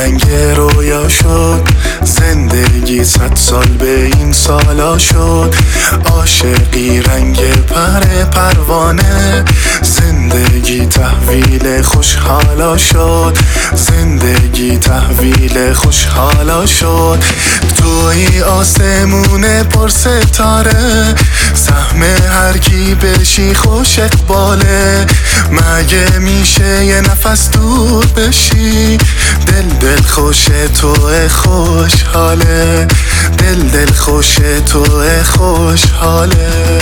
رنگ رویا شد، زندگی 100 سال به این سالا شد. عاشقی رنگ پروانه، زندگی تحویل خوشحالا شد، زندگی تحویل خوشحالا شد. توی آسمون پر ستاره، سهم هر کی بشی خوش اقباله. مگه میشه یه نفس دور بشی؟ دل خوش توه خوشحاله، دل خوش توه خوشحاله.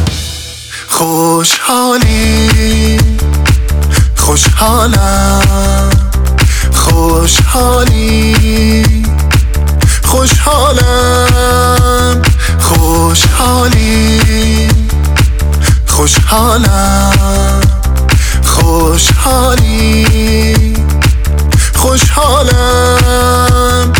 خوشحالی خوشحالم، خوشحالی خوشحالم، خوشحالی خوشحالم، خوشحالی خوشحالم.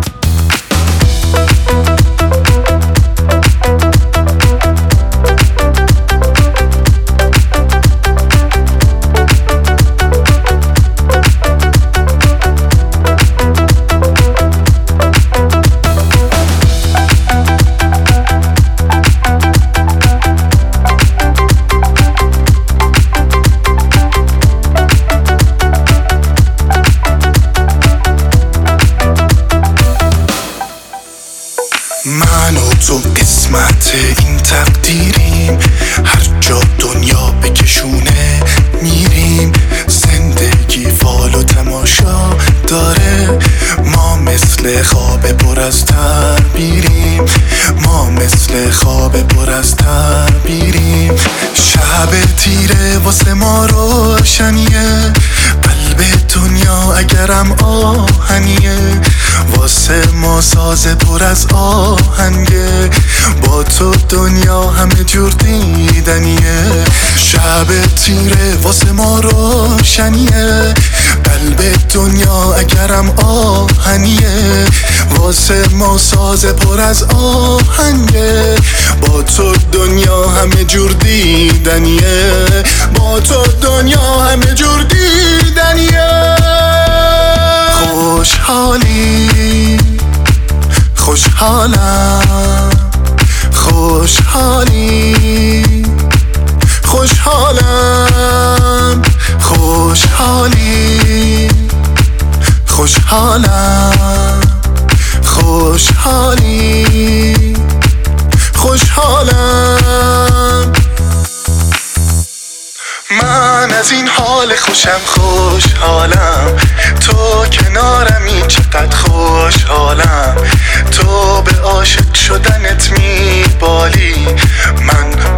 من و تو قسمت این تقدیریم، هر جا دنیا بکشونه میریم. زندگی فال و تماشا داره، ما مثل خواب پر از تعبیریم، ما مثل خواب پر از تعبیریم. شب تیره واسه ما روشنیه، قلب دنیا اگرم آهنیه. واسه ما ساز پر از آهنگه، با تو دنیا همه جور دیدنیه. شب تیره واسه ما روشنیه، قلب دنیا اگرم آهنیه. واسه ما ساز پر از آهنگه، با تو دنیا همه جور دیدنیه، با تو دنیا همه جور دیدنیه. خوشحالی خوشحالم، خوشحالی خوشحالم، خوشحالی خوشحالم، خوشحالی خوشحالم. من از این حال خوشم خوشحالم، تو کنارمی چقدر خوشحالم. تو به عاشق شدنت میبالی، من